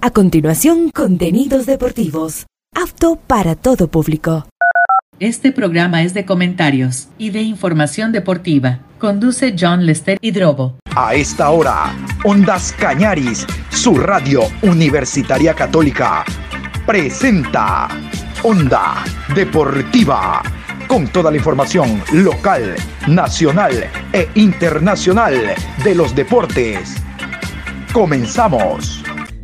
A continuación, contenidos deportivos, apto para todo público. Este programa es de comentarios y de información deportiva. Conduce John Lester Hidrobo. A esta hora, Ondas Cañaris, su radio universitaria católica, presenta Onda Deportiva, con toda la información local, nacional e internacional de los deportes. Comenzamos.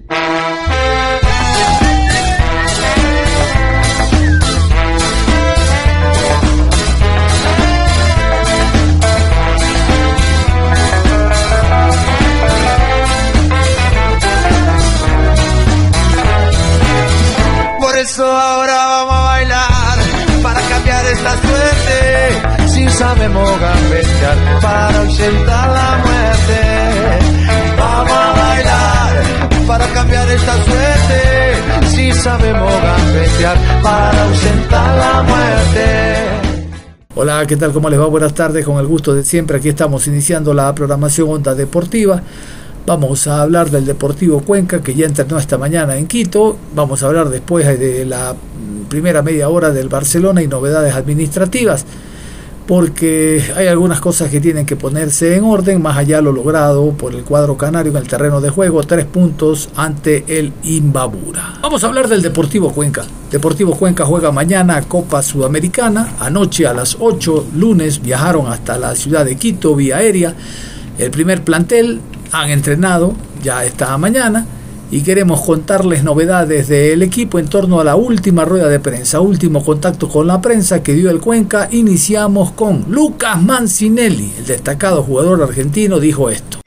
Por eso ahora vamos a bailar para cambiar esta suerte. Si sabemos gambetear para ausentar la muerte. Vamos a bailar para cambiar esta suerte. Si sabemos gambetear para ausentar la muerte. Hola, ¿qué tal? ¿Cómo les va? Buenas tardes, con el gusto de siempre. Aquí estamos iniciando la programación Onda Deportiva. Vamos a hablar del Deportivo Cuenca, que ya entrenó esta mañana en Quito. Vamos a hablar después de la primera media hora del Barcelona y novedades administrativas, porque hay algunas cosas que tienen que ponerse en orden, más allá de lo logrado por el cuadro canario en el terreno de juego, 3 puntos ante el Imbabura. Vamos a hablar del Deportivo Cuenca. Deportivo Cuenca juega mañana Copa Sudamericana. Anoche a las 8, lunes, viajaron hasta la ciudad de Quito vía aérea. El primer plantel han entrenado ya esta mañana y queremos contarles novedades del equipo en torno a la última rueda de prensa, último contacto con la prensa que dio el Cuenca. Iniciamos con Lucas Mancinelli, el destacado jugador argentino, dijo esto.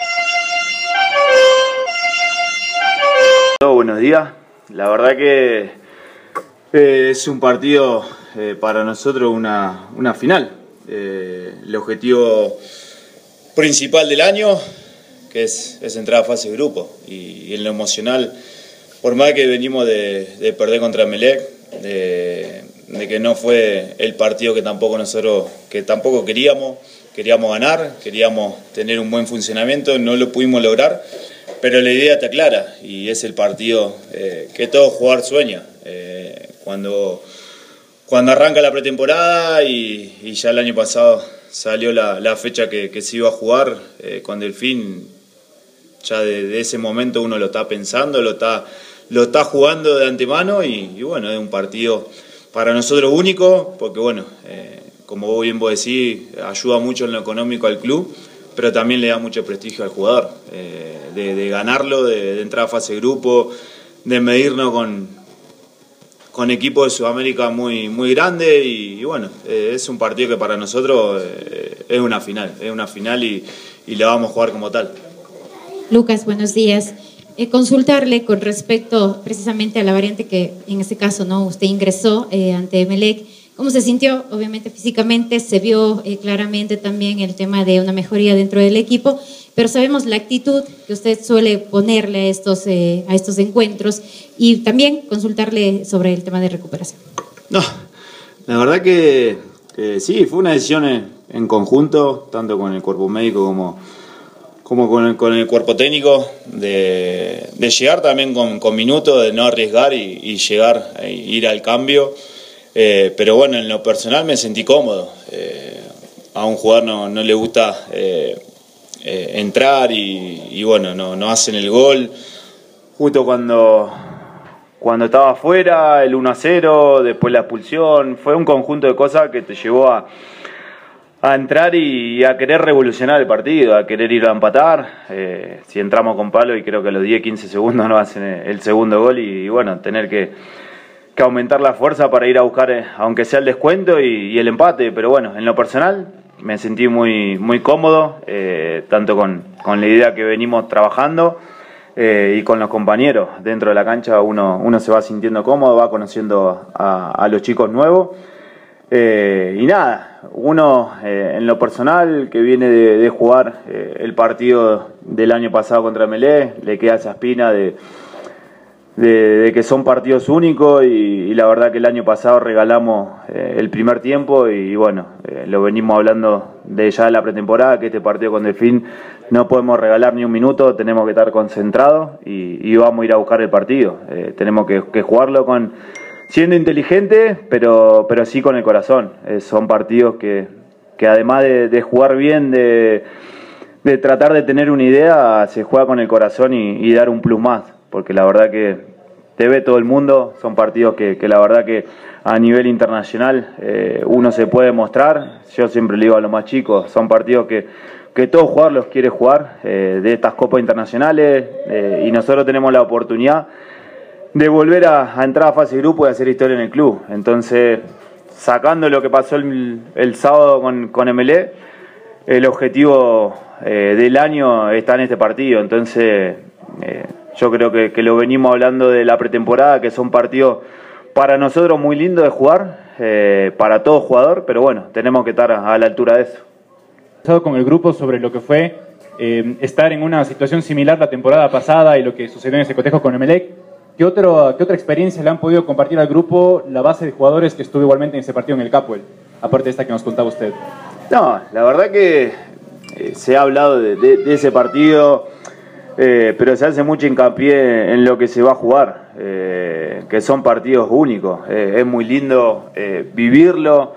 Buenos días, la verdad que es un partido para nosotros una final. El objetivo principal del año, que es entrar a fase de grupo, y en lo emocional, por más que venimos de perder contra Emelec, de que no fue el partido que tampoco queríamos ganar, queríamos tener un buen funcionamiento, no lo pudimos lograr, pero la idea está clara y es el partido que todo jugador sueña. Cuando arranca la pretemporada y ya el año pasado salió la fecha que se iba a jugar con Delfín, ya de ese momento uno lo está pensando, lo está jugando de antemano y bueno, es un partido para nosotros único, porque bueno, como bien vos decís, ayuda mucho en lo económico al club, pero también le da mucho prestigio al jugador, de ganarlo, de entrar a fase de grupo, de medirnos con equipos de Sudamérica muy grandes y bueno, es un partido que para nosotros es una final y la vamos a jugar como tal. Lucas, buenos días. Consultarle con respecto precisamente a la variante que en este caso no usted ingresó ante Emelec. ¿Cómo se sintió? Obviamente físicamente se vio claramente también el tema de una mejoría dentro del equipo, pero sabemos la actitud que usted suele ponerle a estos encuentros y también consultarle sobre el tema de recuperación. No, la verdad que sí, fue una decisión en conjunto, tanto con el cuerpo médico como con el cuerpo técnico, de llegar también con minutos, de no arriesgar y llegar a ir al cambio. Pero bueno, en lo personal me sentí cómodo. A un jugador no le gusta entrar y bueno, no hacen el gol. Justo cuando estaba afuera, el 1-0, después la expulsión, fue un conjunto de cosas que te llevó a entrar y a querer revolucionar el partido, a querer ir a empatar. Si entramos con palo y creo que a los 10-15 segundos nos hacen el segundo gol y bueno, tener que aumentar la fuerza para ir a buscar, aunque sea el descuento y el empate. Pero bueno, en lo personal me sentí muy cómodo, tanto con la idea que venimos trabajando y con los compañeros. Dentro de la cancha uno se va sintiendo cómodo, va conociendo a los chicos nuevos. Y nada, uno en lo personal que viene de jugar el partido del año pasado contra Emelec, le queda esa espina de que son partidos únicos y la verdad que el año pasado regalamos el primer tiempo y bueno, lo venimos hablando de ya de la pretemporada, que este partido con Delfín no podemos regalar ni un minuto, tenemos que estar concentrados y vamos a ir a buscar el partido. Tenemos que jugarlo siendo inteligente, pero sí con el corazón. Son partidos que además de jugar bien, de tratar de tener una idea, se juega con el corazón y dar un plus más, porque la verdad que te ve todo el mundo. Son partidos que la verdad que a nivel internacional uno se puede mostrar. Yo siempre le digo a los más chicos, son partidos que todo jugador los quiere jugar, de estas copas internacionales, y nosotros tenemos la oportunidad de volver a entrar a fase de grupo y hacer historia en el club. Entonces, sacando lo que pasó el sábado con MLE, el objetivo del año está en este partido. Entonces, yo creo que lo venimos hablando de la pretemporada, que son partidos para nosotros muy lindos de jugar, para todo jugador, pero bueno, tenemos que estar a la altura de eso. Con el grupo sobre lo que fue estar en una situación similar la temporada pasada y lo que sucedió en ese cotejo con Emelec. ¿Qué otra experiencia le han podido compartir al grupo la base de jugadores que estuvo igualmente en ese partido en el Capuel, aparte de esta que nos contaba usted? No, la verdad que se ha hablado de ese partido, pero se hace mucho hincapié en lo que se va a jugar, que son partidos únicos. Es muy lindo vivirlo,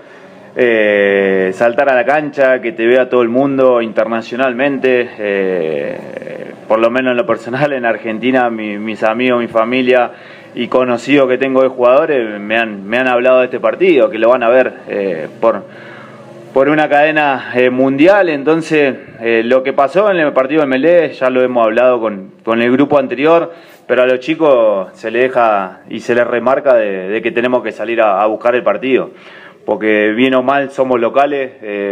saltar a la cancha, que te vea todo el mundo internacionalmente. Por lo menos en lo personal, en Argentina, mis amigos, mi familia y conocidos que tengo de jugadores me han hablado de este partido, que lo van a ver por una cadena mundial. Entonces, lo que pasó en el partido de Melé ya lo hemos hablado con el grupo anterior, pero a los chicos se les deja y se les remarca de que tenemos que salir a buscar el partido, porque bien o mal somos locales,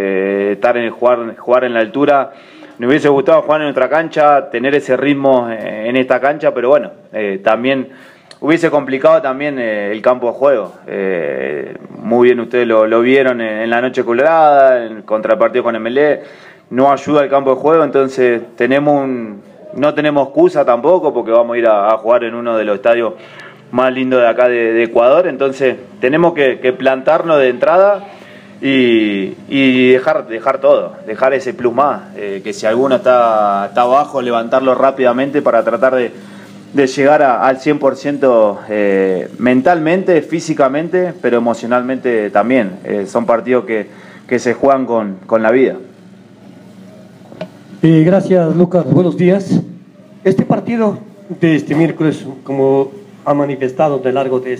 jugar en la altura. Me hubiese gustado jugar en otra cancha, tener ese ritmo en esta cancha, pero bueno, también hubiese complicado también el campo de juego. Muy bien, ustedes lo vieron en la noche colorada, contra el partido con MLE, no ayuda el campo de juego, entonces no tenemos excusa tampoco, porque vamos a ir a jugar en uno de los estadios más lindos de acá de Ecuador. Entonces tenemos que plantarnos de entrada y dejar todo, dejar ese plus más, que si alguno está abajo, levantarlo rápidamente para tratar de llegar al 100% mentalmente, físicamente, pero emocionalmente también. Son partidos que se juegan con la vida. Gracias, Lucas. Buenos días. Este partido de este miércoles, como ha manifestado a lo largo de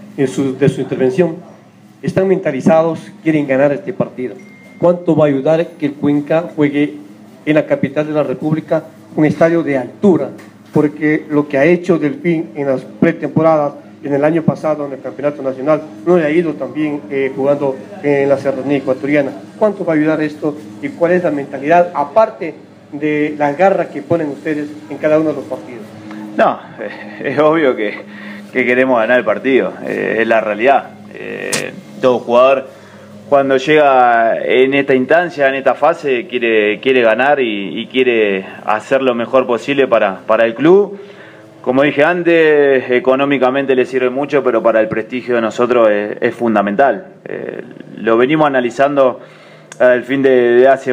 su intervención, están mentalizados, quieren ganar este partido. ¿Cuánto va a ayudar que el Cuenca juegue en la capital de la República un estadio de altura? Porque lo que ha hecho Delfín en las pretemporadas, en el año pasado en el Campeonato Nacional, no le ha ido también jugando en la serranía ecuatoriana. ¿Cuánto va a ayudar esto y cuál es la mentalidad, aparte de la garra que ponen ustedes en cada uno de los partidos? No, es obvio que queremos ganar el partido, es la realidad. Todo jugador, cuando llega en esta instancia, en esta fase, quiere ganar y quiere hacer lo mejor posible para el club. Como dije antes, económicamente le sirve mucho, pero para el prestigio de nosotros es fundamental. Lo venimos analizando al fin de hace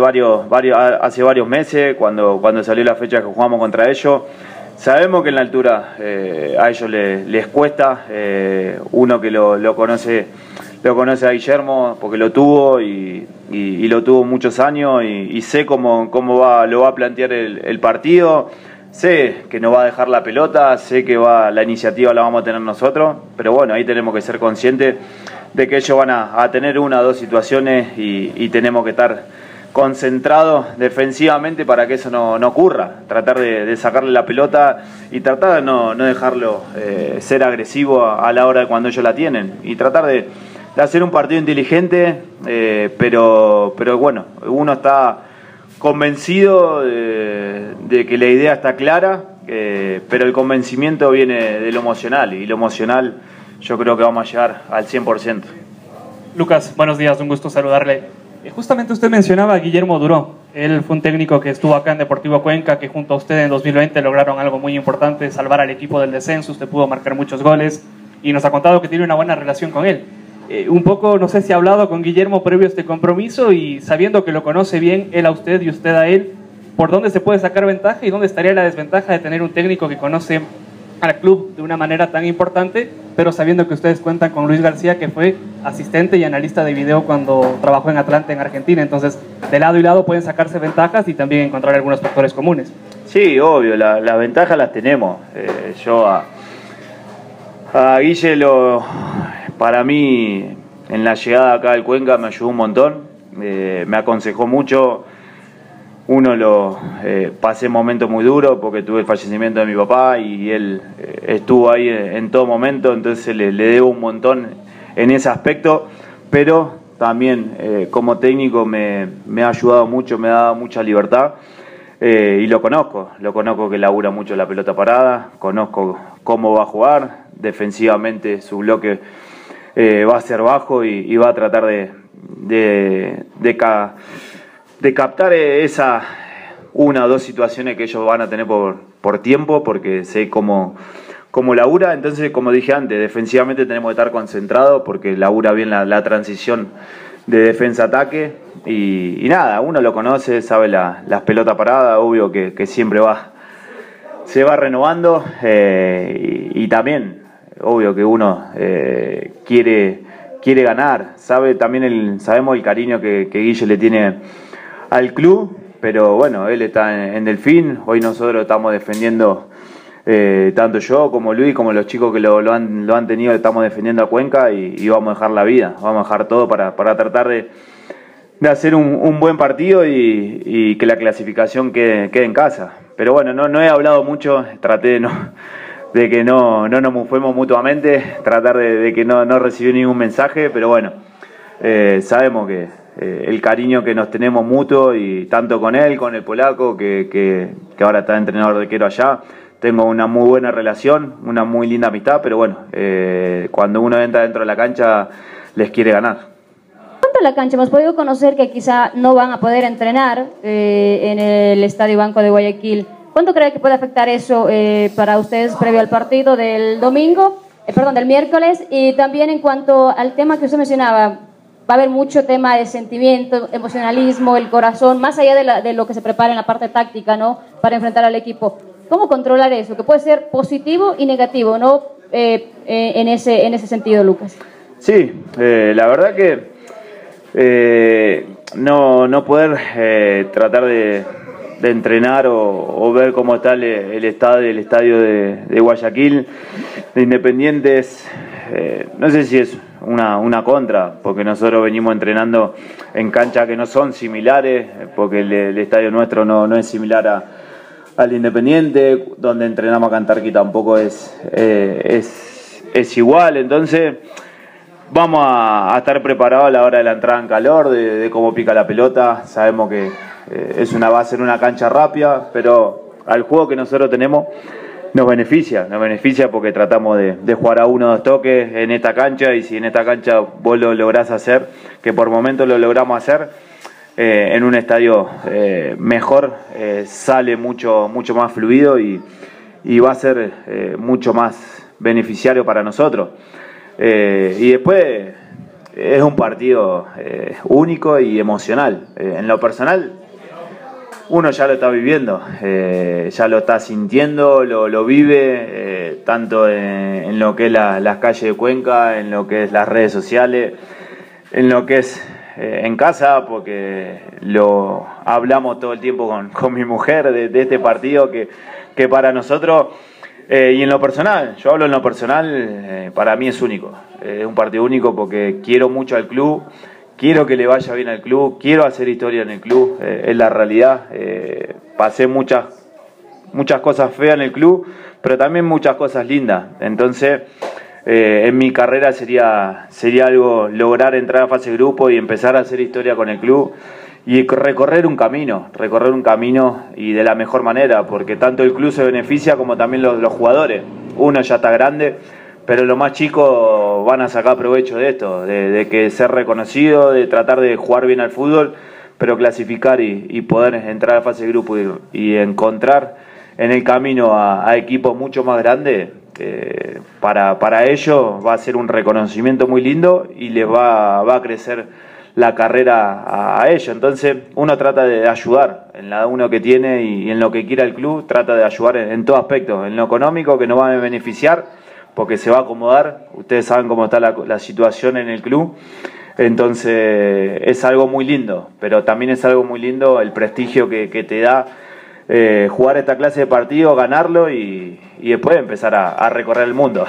varios meses, cuando salió la fecha que jugamos contra ellos. Sabemos que en la altura a ellos les cuesta. Uno que lo conoce a Guillermo porque lo tuvo y lo tuvo muchos años y sé cómo lo va a plantear el partido. Sé que no va a dejar la pelota, sé que la iniciativa la vamos a tener nosotros, pero bueno, ahí tenemos que ser conscientes de que ellos van a tener una o dos situaciones y tenemos que estar concentrados defensivamente para que eso no ocurra. Tratar de sacarle la pelota y tratar de no dejarlo ser agresivo a la hora de cuando ellos la tienen y tratar de hacer un partido inteligente, pero bueno, uno está convencido de que la idea está clara, pero el convencimiento viene de lo emocional y lo emocional yo creo que vamos a llegar al 100%. Lucas, buenos días, un gusto saludarle. Justamente usted mencionaba a Guillermo Duró. Él fue un técnico que estuvo acá en Deportivo Cuenca, que junto a usted en 2020 lograron algo muy importante, salvar al equipo del descenso. Usted pudo marcar muchos goles y nos ha contado que tiene una buena relación con él. Un poco, no sé si ha hablado con Guillermo previo a este compromiso y sabiendo que lo conoce bien, él a usted y usted a él, ¿por dónde se puede sacar ventaja y dónde estaría la desventaja de tener un técnico que conoce al club de una manera tan importante, pero sabiendo que ustedes cuentan con Luis García, que fue asistente y analista de video cuando trabajó en Atlanta, en Argentina? Entonces, de lado y lado pueden sacarse ventajas y también encontrar algunos factores comunes. Sí, obvio, las ventajas las tenemos. Yo a Guille, para mí, en la llegada acá al Cuenca me ayudó un montón, me aconsejó mucho. Pasé momentos muy duros porque tuve el fallecimiento de mi papá y él estuvo ahí en todo momento, entonces le debo un montón en ese aspecto, pero también como técnico me ha ayudado mucho, me ha dado mucha libertad y lo conozco que labura mucho la pelota parada, conozco cómo va a jugar, defensivamente su bloque va a ser bajo y va a tratar de captar esa una o dos situaciones que ellos van a tener por tiempo, porque sé cómo labura. Entonces, como dije antes, defensivamente tenemos que estar concentrados porque labura bien la transición de defensa-ataque y nada, uno lo conoce, sabe las pelotas paradas, obvio que siempre se va renovando y también, obvio que uno quiere ganar, sabemos el cariño que Guille le tiene al club, pero bueno, él está en Delfín, hoy nosotros estamos defendiendo, tanto yo como Luis, como los chicos que lo han tenido, estamos defendiendo a Cuenca y vamos a dejar la vida, vamos a dejar todo para tratar de hacer un buen partido y que la clasificación quede en casa. Pero bueno, no he hablado mucho, traté de que no nos mufemos mutuamente, tratar de que no recibí ningún mensaje, pero bueno, sabemos que el cariño que nos tenemos mutuo y tanto con él, con el polaco, que ahora está entrenador de arquero allá, tengo una muy buena relación, una muy linda amistad, pero bueno, cuando uno entra dentro de la cancha les quiere ganar. ¿Cuánto la cancha? Hemos podido conocer que quizá no van a poder entrenar en el Estadio Banco de Guayaquil. ¿Cuánto cree que puede afectar eso para ustedes previo al partido del del miércoles? Y también en cuanto al tema que usted mencionaba, va a haber mucho tema de sentimiento, emocionalismo, el corazón, más allá de lo que se prepara en la parte táctica, ¿no? Para enfrentar al equipo. ¿Cómo controlar eso? Que puede ser positivo y negativo, ¿no? En ese sentido, Lucas. Sí, la verdad que no poder tratar de entrenar o ver cómo está el estadio de Guayaquil, de Independientes, no sé si es una contra, porque nosotros venimos entrenando en canchas que no son similares, porque el estadio nuestro no es similar al Independiente, donde entrenamos a Cantarqui tampoco es igual, entonces vamos a estar preparados a la hora de la entrada en calor, de cómo pica la pelota. Sabemos que va a ser una cancha rápida, pero al juego que nosotros tenemos nos beneficia porque tratamos de jugar a 1 o 2 toques en esta cancha, y si en esta cancha vos lo lográs hacer, que por momentos lo logramos hacer, en un estadio mejor, sale mucho más fluido y va a ser mucho más beneficiario para nosotros. Y después es un partido único y emocional. En lo personal, uno ya lo está viviendo, ya lo está sintiendo, lo vive, tanto en lo que es las calles de Cuenca, en lo que es las redes sociales, en lo que es en casa, porque lo hablamos todo el tiempo con mi mujer de este partido que para nosotros, y en lo personal, yo hablo en lo personal, para mí es único, es un partido único porque quiero mucho al club. Quiero que le vaya bien al club, quiero hacer historia en el club, es la realidad. Pasé muchas cosas feas en el club, pero también muchas cosas lindas. Entonces, en mi carrera sería algo lograr entrar a fase de grupo y empezar a hacer historia con el club y recorrer un camino y de la mejor manera, porque tanto el club se beneficia como también los jugadores. Uno ya está grande, pero los más chicos van a sacar provecho de esto, de que ser reconocido, de tratar de jugar bien al fútbol, pero clasificar y poder entrar a fase de grupo y encontrar en el camino a equipos mucho más grandes. Para ellos va a ser un reconocimiento muy lindo y les va a crecer la carrera a ellos. Entonces uno trata de ayudar en la uno que tiene y en lo que quiera el club, trata de ayudar en todo aspecto, en lo económico que nos va a beneficiar porque se va a acomodar, ustedes saben cómo está la situación en el club, entonces es algo muy lindo, pero también es algo muy lindo el prestigio que te da jugar esta clase de partido, ganarlo y después empezar a recorrer el mundo.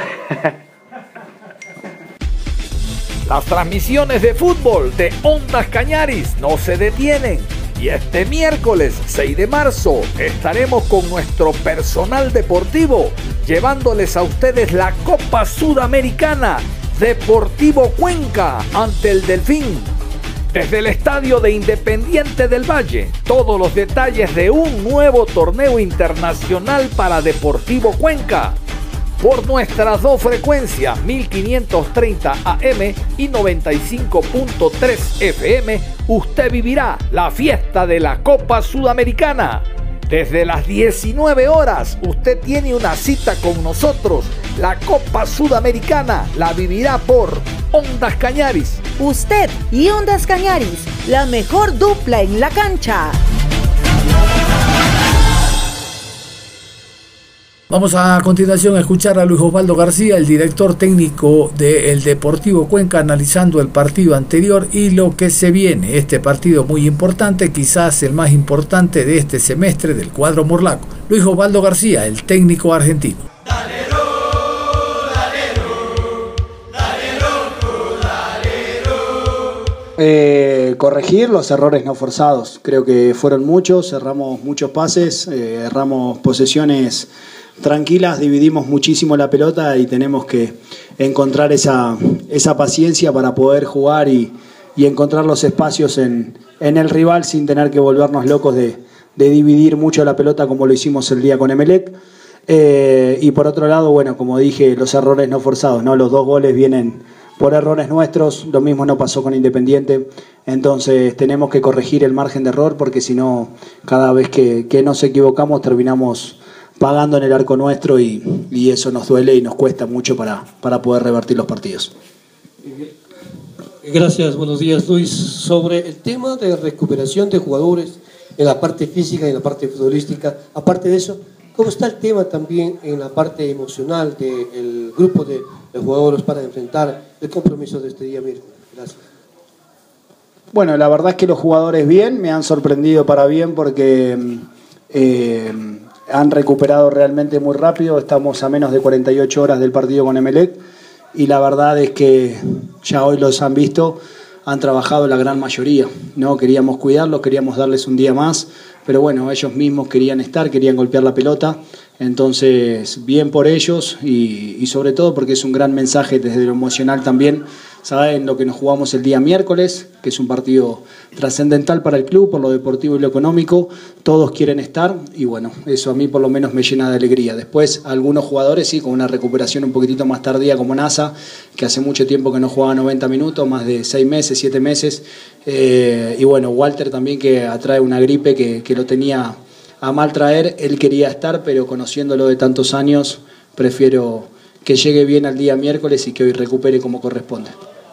Las transmisiones de fútbol de Ondas Cañaris no se detienen y este miércoles 6 de marzo estaremos con nuestro personal deportivo llevándoles a ustedes la Copa Sudamericana Deportivo Cuenca ante el Delfín. Desde el estadio de Independiente del Valle, todos los detalles de un nuevo torneo internacional para Deportivo Cuenca. Por nuestras dos frecuencias, 1530 AM y 95.3 FM, usted vivirá la fiesta de la Copa Sudamericana. Desde las 19 horas, usted tiene una cita con nosotros. La Copa Sudamericana la vivirá por Ondas Cañaris. Usted y Ondas Cañaris, la mejor dupla en la cancha. Vamos a continuación a escuchar a Luis Osvaldo García, el director técnico del Deportivo Cuenca, analizando el partido anterior y lo que se viene. Este partido muy importante, quizás el más importante de este semestre del cuadro morlaco. Luis Osvaldo García, el técnico argentino. Corregir los errores no forzados. Creo que fueron muchos, cerramos muchos pases, erramos posesiones tranquilas, dividimos muchísimo la pelota y tenemos que encontrar esa paciencia para poder jugar y encontrar los espacios en el rival sin tener que volvernos locos de dividir mucho la pelota como lo hicimos el día con Emelec. Y por otro lado, bueno, como dije, los errores no forzados, ¿no? Los 2 goles vienen por errores nuestros, lo mismo no pasó con Independiente, entonces tenemos que corregir el margen de error porque si no, cada vez que nos equivocamos terminamos pagando en el arco nuestro y eso nos duele y nos cuesta mucho para poder revertir los partidos. Gracias, buenos días Luis. Sobre el tema de recuperación de jugadores en la parte física y en la parte futbolística, aparte de eso, ¿cómo está el tema también en la parte emocional del grupo de jugadores para enfrentar el compromiso de este día miércoles? Gracias. Bueno, la verdad es que los jugadores bien, me han sorprendido para bien porque han recuperado realmente muy rápido. Estamos a menos de 48 horas del partido con Emelec y la verdad es que ya hoy los han visto, han trabajado la gran mayoría, ¿no? Queríamos cuidarlos, queríamos darles un día más, pero bueno, ellos mismos querían estar, querían golpear la pelota, entonces bien por ellos y sobre todo porque es un gran mensaje desde lo emocional también. Saben lo que nos jugamos el día miércoles, que es un partido trascendental para el club, por lo deportivo y lo económico, todos quieren estar y bueno, eso a mí por lo menos me llena de alegría. Después algunos jugadores sí, con una recuperación un poquitito más tardía como Nasa, que hace mucho tiempo que no jugaba 90 minutos, más de 6 meses, 7 meses, y bueno, Walter también que atrae una gripe que lo tenía a mal traer, él quería estar, pero conociéndolo de tantos años, prefiero que llegue bien al día miércoles y que hoy recupere como corresponde.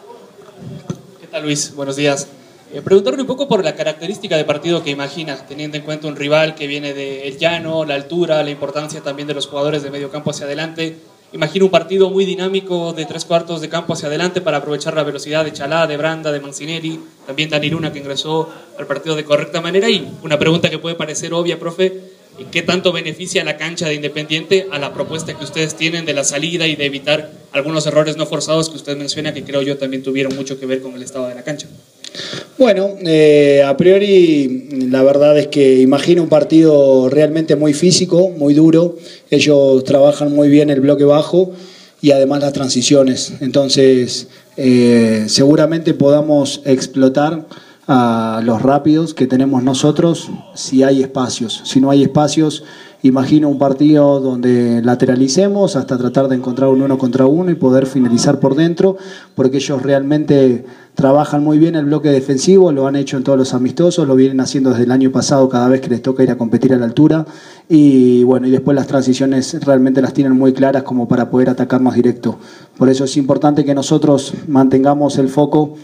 ¿Qué tal, Luis? Buenos días. Preguntarle un poco por la característica de partido que imaginas, teniendo en cuenta un rival que viene del llano, la altura, la importancia también de los jugadores de medio campo hacia adelante. Imagino un partido muy dinámico de 3/4 de campo hacia adelante para aprovechar la velocidad de Chalá, de Branda, de Mancinelli, también Dani Luna que ingresó al partido de correcta manera. Y una pregunta que puede parecer obvia, profe, ¿qué tanto beneficia la cancha de Independiente a la propuesta que ustedes tienen de la salida y de evitar algunos errores no forzados que usted menciona, que creo yo también tuvieron mucho que ver con el estado de la cancha? Bueno, a priori la verdad es que imagino un partido realmente muy físico, muy duro. Ellos trabajan muy bien el bloque bajo y además las transiciones. Entonces seguramente podamos explotar a los rápidos que tenemos nosotros si hay espacios. Si no hay espacios, imagino un partido donde lateralicemos hasta tratar de encontrar un 1 contra 1 y poder finalizar por dentro, porque ellos realmente trabajan muy bien el bloque defensivo, lo han hecho en todos los amistosos, lo vienen haciendo desde el año pasado cada vez que les toca ir a competir a la altura y bueno, y después las transiciones realmente las tienen muy claras como para poder atacarnos directo. Por eso es importante que nosotros mantengamos el foco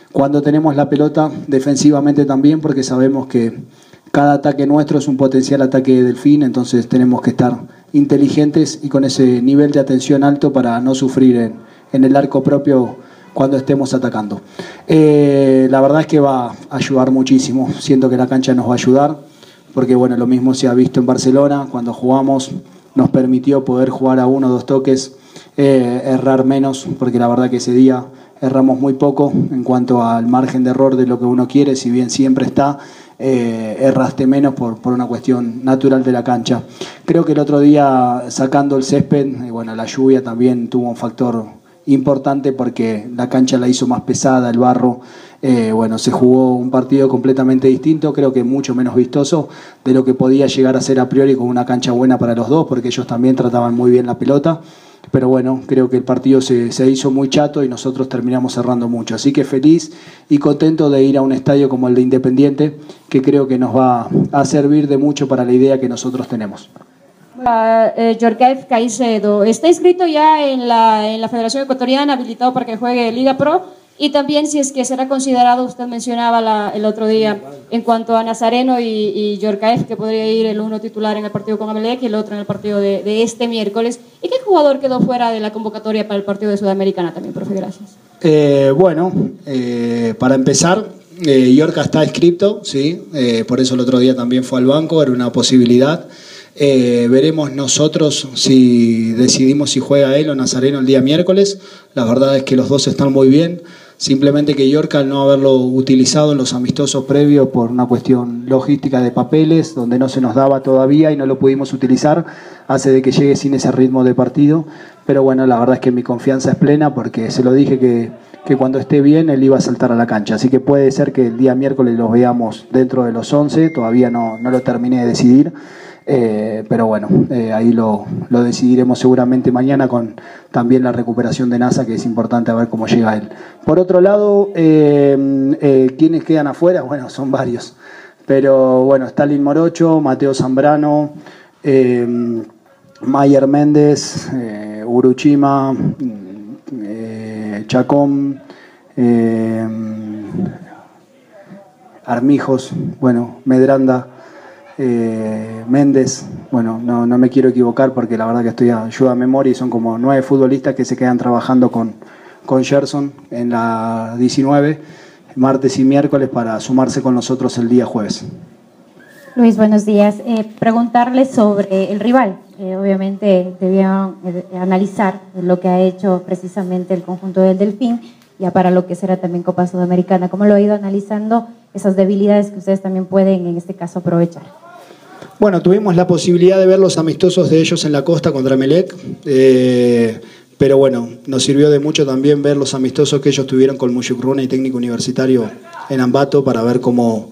cuando tenemos la pelota, defensivamente también, porque sabemos que cada ataque nuestro es un potencial ataque de Delfín, entonces tenemos que estar inteligentes y con ese nivel de atención alto para no sufrir en el arco propio cuando estemos atacando. La verdad es que va a ayudar muchísimo, siento que la cancha nos va a ayudar, porque bueno, lo mismo se ha visto en Barcelona, cuando jugamos nos permitió poder jugar a 1 o 2 toques, errar menos, porque la verdad que ese día erramos muy poco en cuanto al margen de error de lo que uno quiere, si bien siempre está, erraste menos por una cuestión natural de la cancha. Creo que el otro día, sacando el césped, bueno, la lluvia también tuvo un factor importante porque la cancha la hizo más pesada, el barro. Bueno, se jugó un partido completamente distinto, creo que mucho menos vistoso de lo que podía llegar a ser a priori con una cancha buena para los dos, porque ellos también trataban muy bien la pelota. Pero bueno, creo que el partido se hizo muy chato y nosotros terminamos cerrando mucho. Así que feliz y contento de ir a un estadio como el de Independiente, que creo que nos va a servir de mucho para la idea que nosotros tenemos. Yorkaev Caicedo, ¿está inscrito ya en la Federación Ecuatoriana, habilitado para que juegue Liga Pro? Y también si es que será considerado, usted mencionaba el otro día, en cuanto a Nazareno y Yorkaev, que podría ir el uno titular en el partido con Emelec y el otro en el partido de este miércoles. ¿Y qué jugador quedó fuera de la convocatoria para el partido de Sudamericana también, profe? Gracias. Para empezar, Yorka está inscrito, sí, por eso el otro día también fue al banco, era una posibilidad. Veremos nosotros si decidimos si juega él o Nazareno el día miércoles. La verdad es que los dos están muy bien. Simplemente que Yorka, al no haberlo utilizado en los amistosos previos por una cuestión logística de papeles, donde no se nos daba todavía y no lo pudimos utilizar, hace de que llegue sin ese ritmo de partido. Pero bueno, la verdad es que mi confianza es plena porque se lo dije que cuando esté bien él iba a saltar a la cancha. Así que puede ser que el día miércoles los veamos dentro de los 11, todavía no lo terminé de decidir. Pero bueno, ahí lo decidiremos seguramente mañana con también la recuperación de NASA, que es importante a ver cómo llega él. Por otro lado, ¿quiénes quedan afuera? Bueno, son varios. Pero bueno, Stalin Morocho, Mateo Zambrano, Mayer Méndez, Uruchima, Chacón, Armijos, bueno, Medranda, Méndez, bueno, no me quiero equivocar porque la verdad que estoy a ayuda a memoria y son como 9 futbolistas que se quedan trabajando con Gerson en la 19, martes y miércoles, para sumarse con nosotros el día jueves. Buenos días. Preguntarle sobre el rival. Obviamente debían analizar lo que ha hecho precisamente el conjunto del Delfín, ya para lo que será también Copa Sudamericana. ¿Cómo lo ha ido analizando esas debilidades que ustedes también pueden en este caso aprovechar? Bueno, tuvimos la posibilidad de ver los amistosos de ellos en la costa contra Emelec, pero bueno, nos sirvió de mucho también ver los amistosos que ellos tuvieron con Muyucruna y Técnico Universitario en Ambato para ver cómo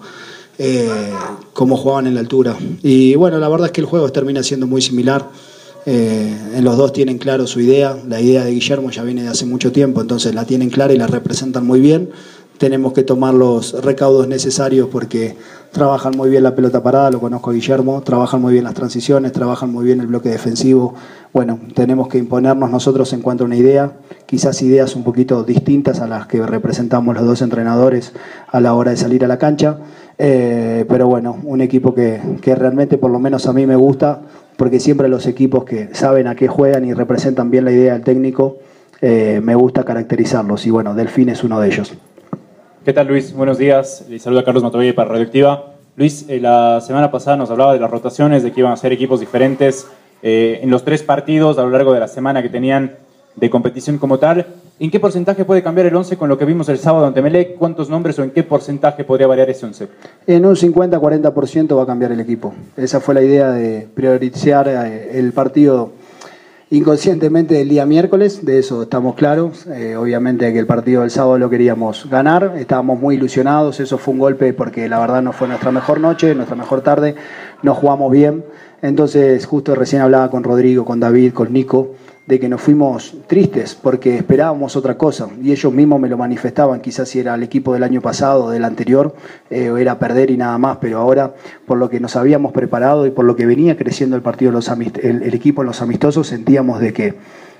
jugaban en la altura. Y bueno, la verdad es que el juego termina siendo muy similar. En los dos tienen claro su idea. La idea de Guillermo ya viene de hace mucho tiempo, entonces la tienen clara y la representan muy bien. Tenemos que tomar los recaudos necesarios porque trabajan muy bien la pelota parada, lo conozco a Guillermo, trabajan muy bien las transiciones, trabajan muy bien el bloque defensivo. Bueno, tenemos que imponernos nosotros en cuanto a una idea, quizás ideas un poquito distintas a las que representamos los dos entrenadores a la hora de salir a la cancha, pero bueno, un equipo que realmente por lo menos a mí me gusta, porque siempre los equipos que saben a qué juegan y representan bien la idea del técnico, me gusta caracterizarlos y bueno, Delfín es uno de ellos. ¿Qué tal, Luis? Buenos días. Les saluda Carlos Matovelle para Radioactiva. Luis, la semana pasada nos hablaba de las rotaciones, de que iban a ser equipos diferentes en los 3 partidos a lo largo de la semana que tenían de competición como tal. ¿En qué porcentaje puede cambiar el 11 con lo que vimos el sábado ante Emelec? ¿Cuántos nombres o en qué porcentaje podría variar ese 11? En un 50-40% va a cambiar el equipo. Esa fue la idea de priorizar el partido inconscientemente del día miércoles, de eso estamos claros. Obviamente que el partido del sábado lo queríamos ganar, estábamos muy ilusionados, eso fue un golpe porque la verdad no fue nuestra mejor noche, nuestra mejor tarde, no jugamos bien. Entonces justo recién hablaba con Rodrigo, con David, con Nico, de que nos fuimos tristes porque esperábamos otra cosa y ellos mismos me lo manifestaban, quizás si era el equipo del año pasado o del anterior, era perder y nada más, pero ahora por lo que nos habíamos preparado y por lo que venía creciendo el partido, el equipo en los amistosos, sentíamos de que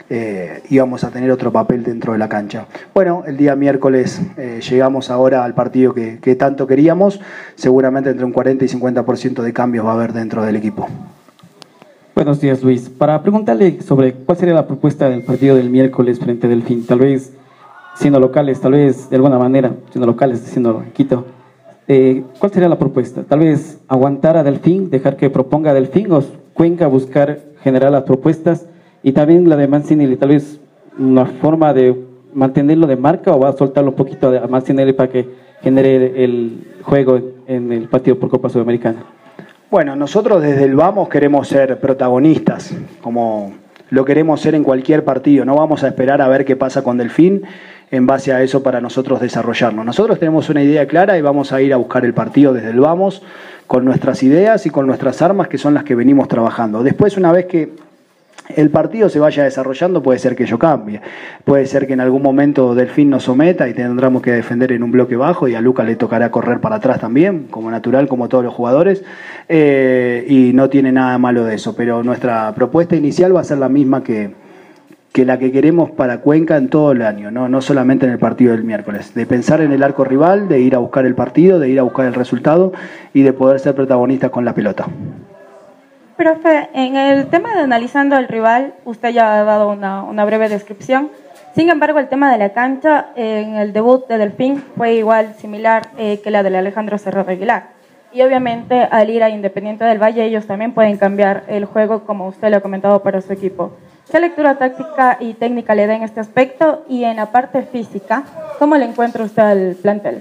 íbamos a tener otro papel dentro de la cancha. Bueno, el día miércoles llegamos ahora al partido que tanto queríamos. Seguramente entre un 40 y 50% de cambios va a haber dentro del equipo. Buenos días, Luis. Para preguntarle sobre cuál sería la propuesta del partido del miércoles frente a Delfín. Tal vez siendo locales, tal vez de alguna manera, siendo locales, siendo Quito. ¿Cuál sería la propuesta? Tal vez aguantar a Delfín, dejar que proponga a Delfín, o Cuenca buscar generar las propuestas, y también la de Mancinelli, tal vez una forma de mantenerlo de marca, o va a soltarlo un poquito a Mancinelli para que genere el juego en el partido por Copa Sudamericana. Bueno, nosotros desde el Vamos queremos ser protagonistas, como lo queremos ser en cualquier partido. No vamos a esperar a ver qué pasa con Delfín, en base a eso para nosotros desarrollarnos. Nosotros tenemos una idea clara y vamos a ir a buscar el partido desde el Vamos, con nuestras ideas y con nuestras armas, que son las que venimos trabajando. Después, una vez que el partido se vaya desarrollando, puede ser que yo cambie, puede ser que en algún momento Delfín nos someta y tendremos que defender en un bloque bajo, y a Lucas le tocará correr para atrás también, como natural, como todos los jugadores, y no tiene nada malo de eso, pero nuestra propuesta inicial va a ser la misma que la que queremos para Cuenca en todo el año, no solamente en el partido del miércoles, de pensar en el arco rival, de ir a buscar el partido, de ir a buscar el resultado y de poder ser protagonistas con la pelota. Profe, en el tema de analizando al rival, usted ya ha dado una breve descripción. Sin embargo, el tema de la cancha en el debut de Delfín fue igual, similar que la del Alejandro Cerrado Aguilar. Y obviamente al ir a Independiente del Valle, ellos también pueden cambiar el juego, como usted lo ha comentado, para su equipo. ¿Qué lectura táctica y técnica le da en este aspecto? Y en la parte física, ¿cómo le encuentra usted al plantel?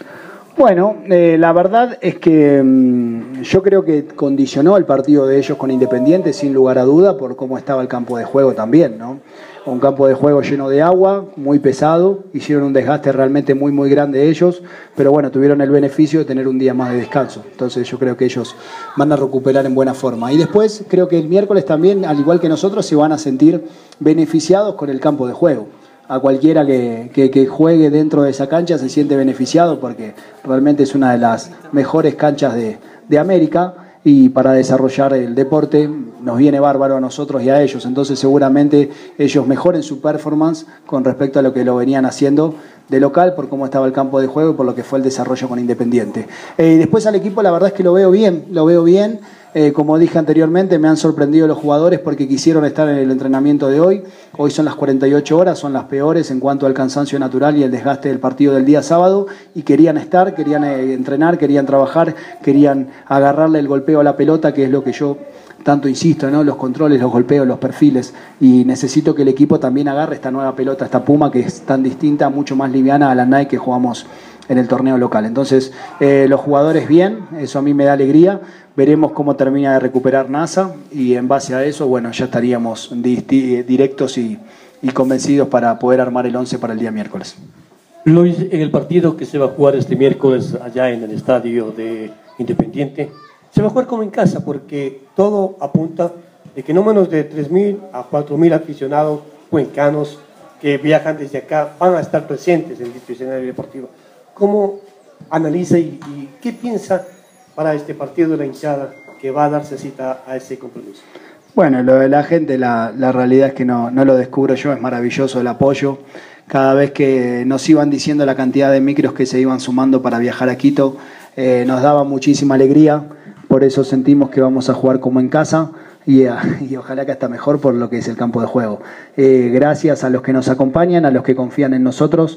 Bueno, la verdad es que yo creo que condicionó el partido de ellos con Independiente sin lugar a duda por cómo estaba el campo de juego también, ¿no? Un campo de juego lleno de agua, muy pesado, hicieron un desgaste realmente muy grande ellos, pero bueno, tuvieron el beneficio de tener un día más de descanso. Entonces yo creo que ellos van a recuperar en buena forma. Y después creo que el miércoles también, al igual que nosotros, se van a sentir beneficiados con el campo de juego. A cualquiera que juegue dentro de esa cancha se siente beneficiado, porque realmente es una de las mejores canchas de América, y para desarrollar el deporte nos viene bárbaro a nosotros y a ellos. Entonces seguramente ellos mejoren su performance con respecto a lo que lo venían haciendo de local, por cómo estaba el campo de juego y por lo que fue el desarrollo con Independiente. Y después al equipo la verdad es que lo veo bien. Como dije anteriormente, me han sorprendido los jugadores porque quisieron estar en el entrenamiento de hoy. Hoy son las 48 horas, son las peores en cuanto al cansancio natural y el desgaste del partido del día sábado, y querían estar, querían entrenar, querían trabajar, querían agarrarle el golpeo a la pelota, que es lo que yo tanto insisto, ¿no? Los controles, los golpeos, los perfiles, y necesito que el equipo también agarre esta nueva pelota, esta Puma, que es tan distinta, mucho más liviana a la Nike que jugamos en el torneo local. Entonces los jugadores bien, eso a mí me da alegría. Veremos cómo termina de recuperar NASA, y en base a eso, bueno, ya estaríamos directos y convencidos para poder armar el 11 para el día miércoles. Luis, en el partido que se va a jugar este miércoles allá en el estadio de Independiente, se va a jugar como en casa, porque todo apunta de que no menos de 3.000 a 4.000 aficionados cuencanos que viajan desde acá van a estar presentes en este escenario deportivo. ¿Cómo analiza y qué piensa para este partido de la hinchada que va a darse cita a ese compromiso? Bueno, lo de la gente, la realidad es que no lo descubro yo, es maravilloso el apoyo. Cada vez que nos iban diciendo la cantidad de micros que se iban sumando para viajar a Quito, nos daba muchísima alegría. Por eso sentimos que vamos a jugar como en casa, y ojalá que hasta mejor por lo que es el campo de juego. Gracias a los que nos acompañan, a los que confían en nosotros.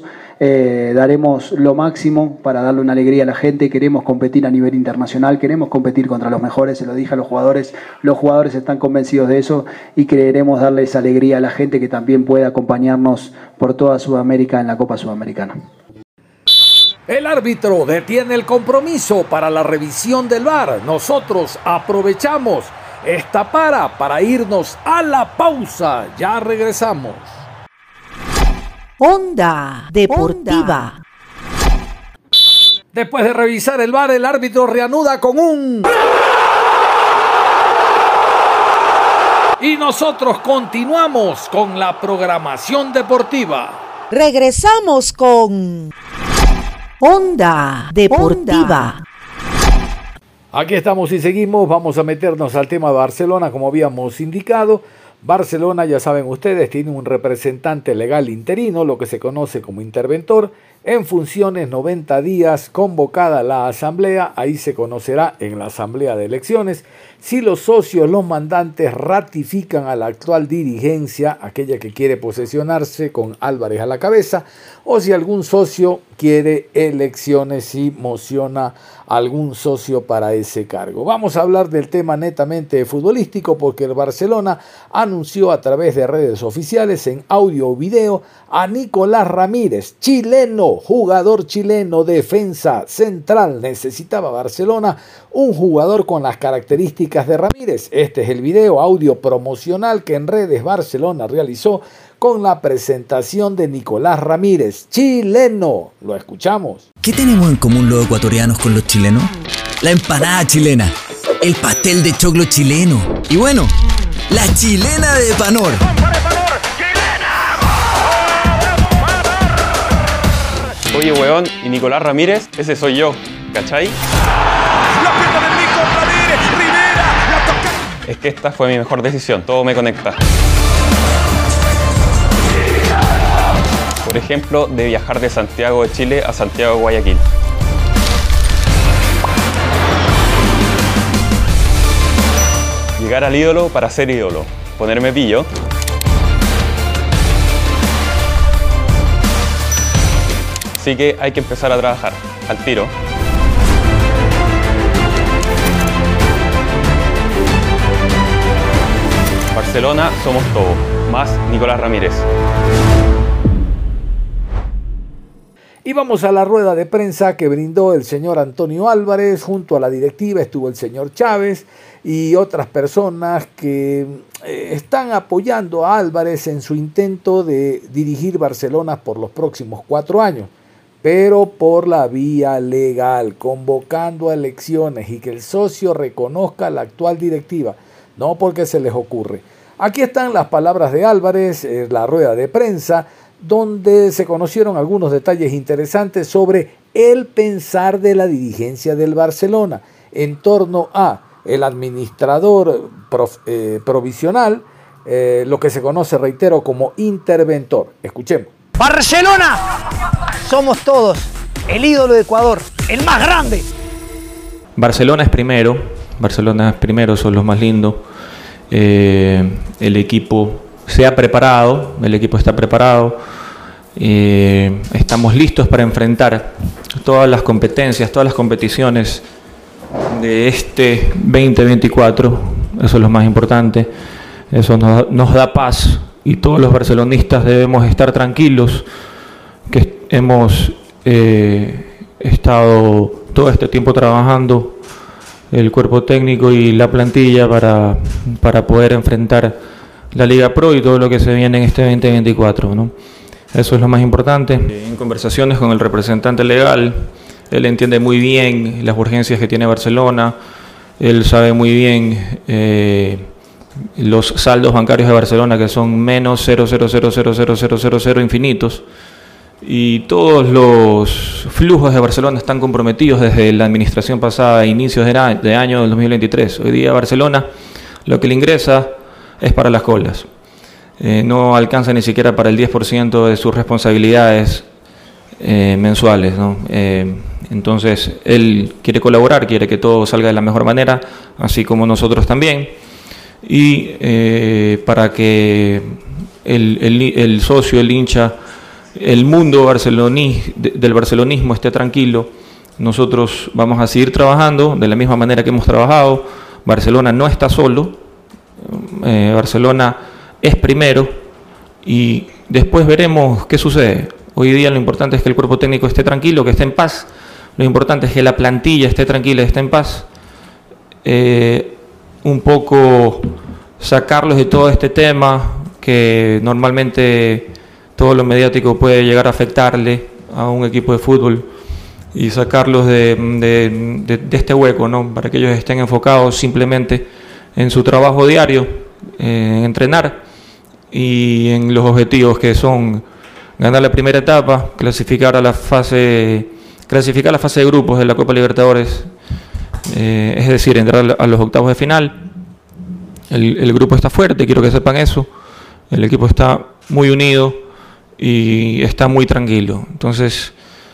Daremos lo máximo para darle una alegría a la gente. Queremos competir a nivel internacional, queremos competir contra los mejores, se lo dije a los jugadores están convencidos de eso, y queremos darle esa alegría a la gente que también pueda acompañarnos por toda Sudamérica en la Copa Sudamericana. El árbitro detiene el compromiso para la revisión del VAR. Nosotros aprovechamos esta para irnos a la pausa. Ya regresamos. Onda Deportiva. Después de revisar el VAR, el árbitro reanuda con un... Y nosotros continuamos con la programación deportiva. Regresamos con Onda Deportiva. Aquí estamos y seguimos. Vamos a meternos al tema de Barcelona, como habíamos indicado. Barcelona, ya saben ustedes, tiene un representante legal interino, lo que se conoce como interventor, en funciones 90 días, convocada la asamblea. Ahí se conocerá en la asamblea de elecciones si los socios, los mandantes, ratifican a la actual dirigencia, aquella que quiere posesionarse con Álvarez a la cabeza, o si algún socio quiere elecciones y mociona a algún socio para ese cargo. Vamos a hablar del tema netamente futbolístico, porque el Barcelona anunció a través de redes oficiales, en audio o video, a Nicolás Ramírez, chileno, jugador chileno, defensa central. Necesitaba Barcelona un jugador con las características de Ramírez. Este es el video audio promocional que en redes Barcelona realizó con la presentación de Nicolás Ramírez, chileno. Lo escuchamos. ¿Qué tenemos en común los ecuatorianos con los chilenos? La empanada chilena, el pastel de choclo chileno y bueno, la chilena de Epanor. Oye, weón, y Nicolás Ramírez, ese soy yo, ¿cachai? La pierna de Nico Ramírez, Rivera, la toca. Es que esta fue mi mejor decisión, todo me conecta. Por ejemplo, de viajar de Santiago de Chile a Santiago de Guayaquil. Llegar al ídolo para ser ídolo, ponerme pillo. Así que hay que empezar a trabajar, al tiro. Barcelona somos todo, más Nicolás Ramírez. Y vamos a la rueda de prensa que brindó el señor Antonio Álvarez. Junto a la directiva estuvo el señor Chávez y otras personas que están apoyando a Álvarez en su intento de dirigir Barcelona por los próximos 4 años, pero por la vía legal, convocando a elecciones y que el socio reconozca la actual directiva, no porque se les ocurre. Aquí están las palabras de Álvarez, la rueda de prensa, donde se conocieron algunos detalles interesantes sobre el pensar de la dirigencia del Barcelona en torno a el administrador provisional, lo que se conoce, reitero, como interventor. Escuchemos. Barcelona, somos todos, el ídolo de Ecuador, el más grande. Barcelona es primero, son los más lindos. El equipo se ha preparado, el equipo está preparado, estamos listos para enfrentar todas las competencias, todas las competiciones de este 2024, eso es lo más importante, eso nos da paz y todos los barcelonistas debemos estar tranquilos que hemos estado todo este tiempo trabajando, el cuerpo técnico y la plantilla para poder enfrentar la Liga Pro y todo lo que se viene en este 2024, ¿no? Eso es lo más importante. En conversaciones con el representante legal, él entiende muy bien las urgencias que tiene Barcelona, él sabe muy bien los saldos bancarios de Barcelona, que son menos 0,0000000 infinitos, y todos los flujos de Barcelona están comprometidos desde la administración pasada, a inicios de año del 2023. Hoy día Barcelona lo que le ingresa es para las colas. No alcanza ni siquiera para el 10% de sus responsabilidades mensuales, ¿no? Entonces él quiere colaborar, quiere que todo salga de la mejor manera, así como nosotros también, y para que el socio, el hincha, el mundo del barcelonismo esté tranquilo, nosotros vamos a seguir trabajando de la misma manera que hemos trabajado. Barcelona no está solo, Barcelona es primero y después veremos qué sucede. Hoy día lo importante es que el cuerpo técnico esté tranquilo, que esté en paz. Lo importante es que la plantilla esté tranquila, esté en paz. Un poco sacarlos de todo este tema que normalmente todo lo mediático puede llegar a afectarle a un equipo de fútbol, y sacarlos de este hueco, ¿no? Para que ellos estén enfocados simplemente en su trabajo diario, en entrenar y en los objetivos que son ganar la primera etapa, clasificar a la fase de grupos de la Copa Libertadores, es decir, entrar a los octavos de final, El grupo está fuerte, quiero que sepan eso. El equipo está muy unido y está muy tranquilo. Entonces,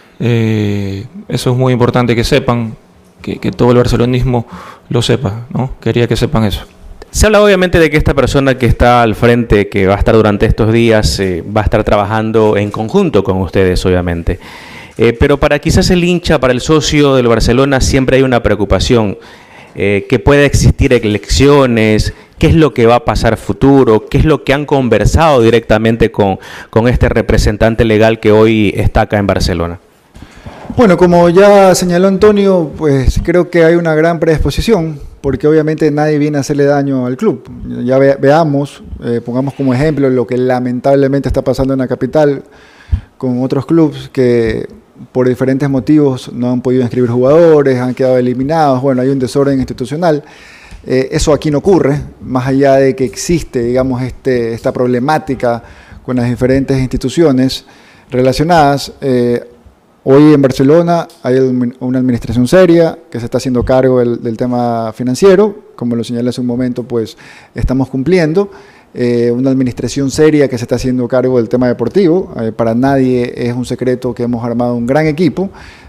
eso es muy importante que sepan, que todo el barcelonismo lo sepa, ¿no? Quería que sepan eso. Se habla obviamente de que esta persona que está al frente, que va a estar durante estos días, va a estar trabajando en conjunto con ustedes, obviamente. Pero para quizás el hincha, para el socio del Barcelona, siempre hay una preocupación, que pueda existir elecciones, qué es lo que va a pasar futuro, qué es lo que han conversado directamente con este representante legal que hoy está acá en Barcelona. Bueno, como ya señaló Antonio, pues creo que hay una gran predisposición, porque obviamente nadie viene a hacerle daño al club. Ya veamos, pongamos como ejemplo lo que lamentablemente está pasando en la capital con otros clubes que por diferentes motivos no han podido inscribir jugadores, han quedado eliminados, bueno, hay un desorden institucional. Eso aquí no ocurre, más allá de que existe, digamos, esta problemática con las diferentes instituciones relacionadas. Hoy en Barcelona hay una administración seria que se está haciendo cargo del tema financiero, como lo señalé hace un momento, pues estamos cumpliendo. Una administración seria que se está haciendo cargo del tema deportivo. Para nadie es un secreto que hemos armado un gran equipo,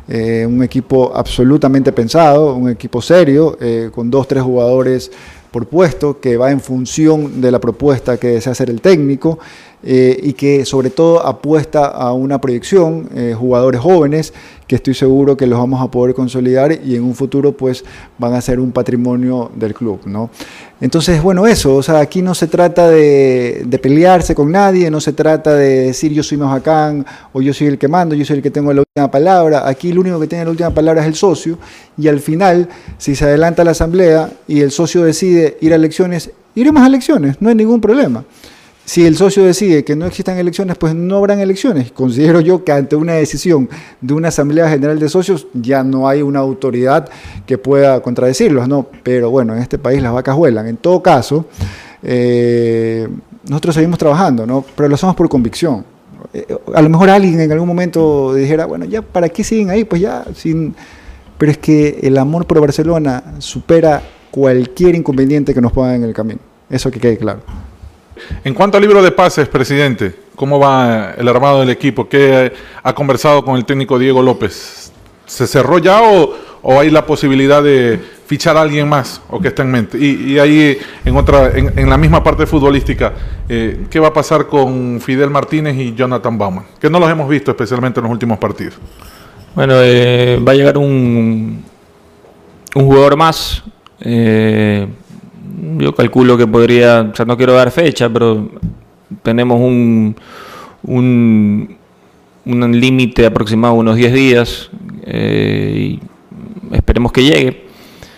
un equipo absolutamente pensado, un equipo serio, con 2 o 3 jugadores por puesto, que va en función de la propuesta que desea hacer el técnico, y que sobre todo apuesta a una proyección, jugadores jóvenes que estoy seguro que los vamos a poder consolidar y en un futuro pues van a ser un patrimonio del club, ¿no? Entonces, bueno, eso, o sea, aquí no se trata de pelearse con nadie, no se trata de decir yo soy más bacán o yo soy el que mando, yo soy el que tengo la última palabra. Aquí lo único que tiene la última palabra es el socio, y al final, si se adelanta la asamblea y el socio decide ir a elecciones, iremos a elecciones, no hay ningún problema. Si el socio decide que no existan elecciones, pues no habrán elecciones. Considero yo que ante una decisión de una Asamblea General de Socios ya no hay una autoridad que pueda contradecirlos, ¿no? Pero bueno, en este país las vacas vuelan. En todo caso, nosotros seguimos trabajando, ¿no? Pero lo hacemos por convicción. A lo mejor alguien en algún momento dijera, bueno, ya, ¿para qué siguen ahí? Pues ya, pero es que el amor por Barcelona supera cualquier inconveniente que nos pongan en el camino. Eso que quede claro. En cuanto al libro de pases, presidente, ¿cómo va el armado del equipo? ¿Qué ha conversado con el técnico Diego López? ¿Se cerró ya o hay la posibilidad de fichar a alguien más o que está en mente? Y ahí en la misma parte futbolística, ¿qué va a pasar con Fidel Martínez y Jonathan Bauman? Que no los hemos visto especialmente en los últimos partidos. Bueno, va a llegar un jugador más. Yo calculo que podría, o sea, no quiero dar fecha, pero tenemos un límite aproximado de unos 10 días, y esperemos que llegue.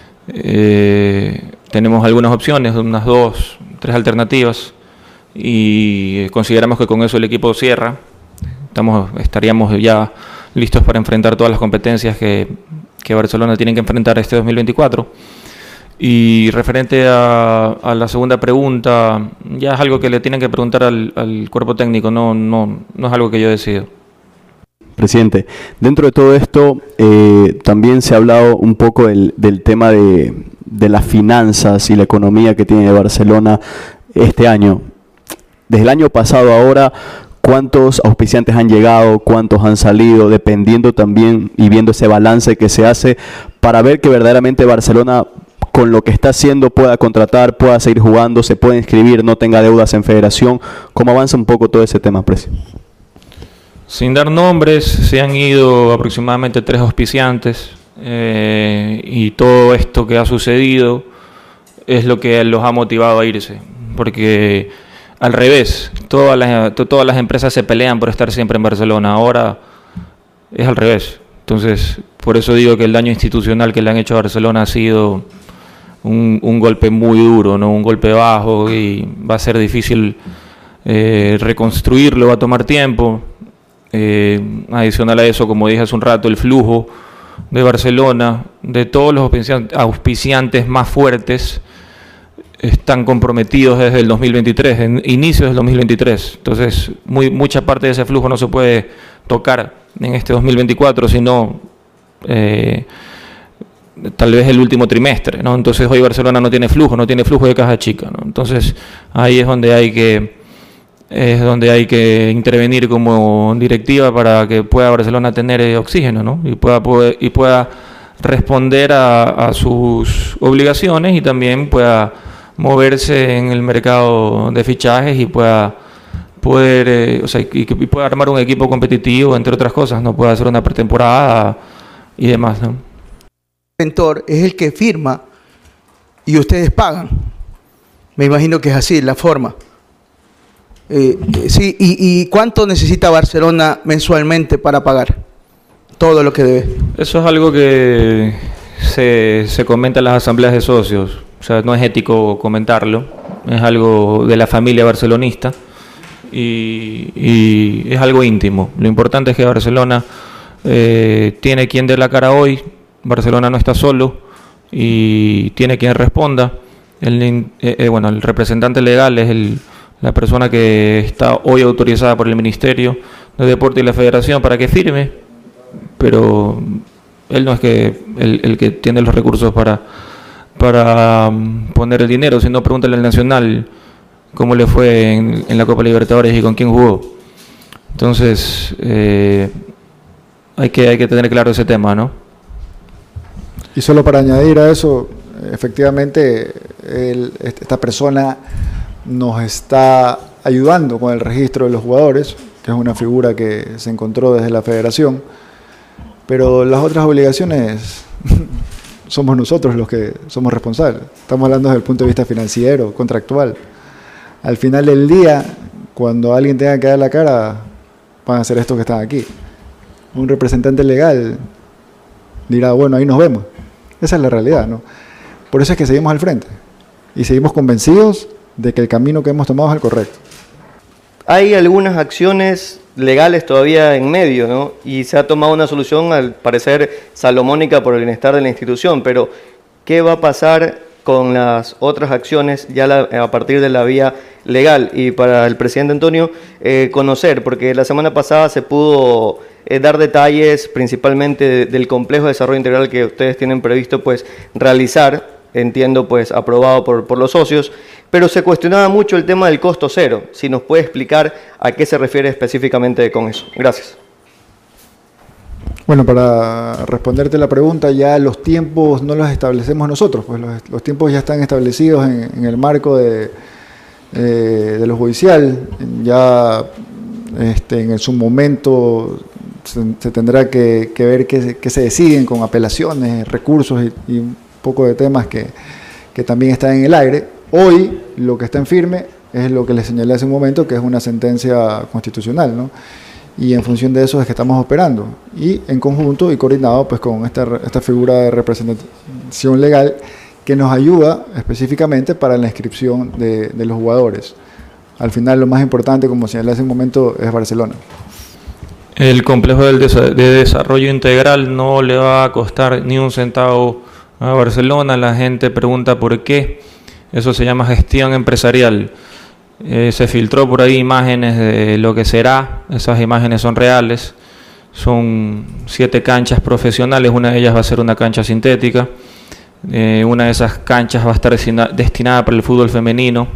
Tenemos algunas opciones, unas 2, 3 alternativas, y consideramos que con eso el equipo cierra. Estaríamos ya listos para enfrentar todas las competencias que Barcelona tiene que enfrentar este 2024. Y referente a la segunda pregunta, ya es algo que le tienen que preguntar al cuerpo técnico, no es algo que yo decido. Presidente, dentro de todo esto también se ha hablado un poco del tema de las finanzas y la economía que tiene Barcelona este año. Desde el año pasado a ahora, ¿cuántos auspiciantes han llegado? ¿Cuántos han salido? Dependiendo también y viendo ese balance que se hace para ver que verdaderamente Barcelona, con lo que está haciendo, pueda contratar, pueda seguir jugando, se pueda inscribir, no tenga deudas en federación. ¿Cómo avanza un poco todo ese tema, presidente? Sin dar nombres, se han ido aproximadamente 3 auspiciantes, y todo esto que ha sucedido es lo que los ha motivado a irse, porque al revés, todas las empresas se pelean por estar siempre en Barcelona, ahora es al revés. Entonces, por eso digo que el daño institucional que le han hecho a Barcelona ha sido un golpe muy duro, ¿no? Un golpe bajo, y va a ser difícil reconstruirlo, va a tomar tiempo. Adicional a eso, como dije hace un rato, el flujo de Barcelona, de todos los auspiciantes más fuertes, están comprometidos desde el 2023, en inicios del 2023. Entonces, mucha parte de ese flujo no se puede tocar en este 2024, sino tal vez el último trimestre, ¿no? Entonces hoy Barcelona no tiene flujo de caja chica, ¿no? Entonces ahí es donde hay que intervenir como directiva para que pueda Barcelona tener oxígeno, ¿no? Y pueda responder a sus obligaciones y también pueda moverse en el mercado de fichajes y pueda armar un equipo competitivo, entre otras cosas, no puede hacer una pretemporada y demás, ¿no? El mentor es el que firma y ustedes pagan. Me imagino que es así la forma. Sí, ¿y cuánto necesita Barcelona mensualmente para pagar todo lo que debe? Eso es algo que se comenta en las asambleas de socios. O sea, no es ético comentarlo. Es algo de la familia barcelonista y es algo íntimo. Lo importante es que Barcelona tiene quien dé la cara hoy. Barcelona no está solo y tiene quien responda. El representante legal es la persona que está hoy autorizada por el Ministerio de Deporte y la Federación para que firme, pero él no es el que tiene los recursos para poner el dinero, sino pregúntale al Nacional cómo le fue en la Copa Libertadores y con quién jugó. Entonces hay que tener claro ese tema, ¿no? Y solo para añadir a eso, efectivamente esta persona nos está ayudando con el registro de los jugadores, que es una figura que se encontró desde la federación, pero las otras obligaciones somos nosotros los que somos responsables. Estamos hablando desde el punto de vista financiero, contractual. Al final del día, cuando alguien tenga que dar la cara, van a ser estos que están aquí. Un representante legal dirá, bueno, ahí nos vemos. Esa es la realidad, ¿no? Por eso es que seguimos al frente y seguimos convencidos de que el camino que hemos tomado es el correcto. Hay algunas acciones legales todavía en medio, ¿no? Y se ha tomado una solución, al parecer, salomónica por el bienestar de la institución, pero ¿qué va a pasar con las otras acciones ya a partir de la vía legal? Y para el presidente Antonio, conocer, porque la semana pasada se pudo dar detalles principalmente del complejo de desarrollo integral que ustedes tienen previsto pues realizar, entiendo pues aprobado por los socios, pero se cuestionaba mucho el tema del costo cero. Si nos puede explicar a qué se refiere específicamente con eso. Gracias. Bueno, para responderte la pregunta, ya los tiempos no los establecemos nosotros, pues los tiempos ya están establecidos en el marco de lo judicial. Ya en su momento se tendrá que ver qué se deciden con apelaciones, recursos y un poco de temas que también están en el aire. Hoy lo que está en firme es lo que les señalé hace un momento, que es una sentencia constitucional, ¿no? Y en función de eso es que estamos operando. Y en conjunto y coordinado pues con esta figura de representación legal que nos ayuda específicamente para la inscripción de los jugadores. Al final lo más importante, como señalé hace un momento, es Barcelona. El complejo de desarrollo integral no le va a costar ni un centavo a Barcelona. La gente pregunta por qué. Eso se llama gestión empresarial. Se filtró por ahí imágenes de lo que será. Esas imágenes son reales. Son 7 canchas profesionales. Una de ellas va a ser una cancha sintética. Una de esas canchas va a estar destinada para el fútbol femenino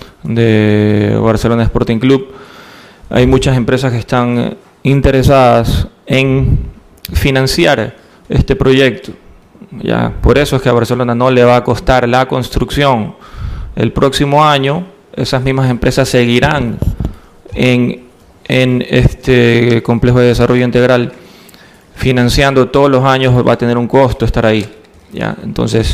de Barcelona Sporting Club. Hay muchas empresas que están interesadas en financiar este proyecto. Ya, por eso es que a Barcelona no le va a costar la construcción. El próximo año esas mismas empresas seguirán en este complejo de desarrollo integral financiando todos los años. Va a tener un costo estar ahí. Ya, entonces,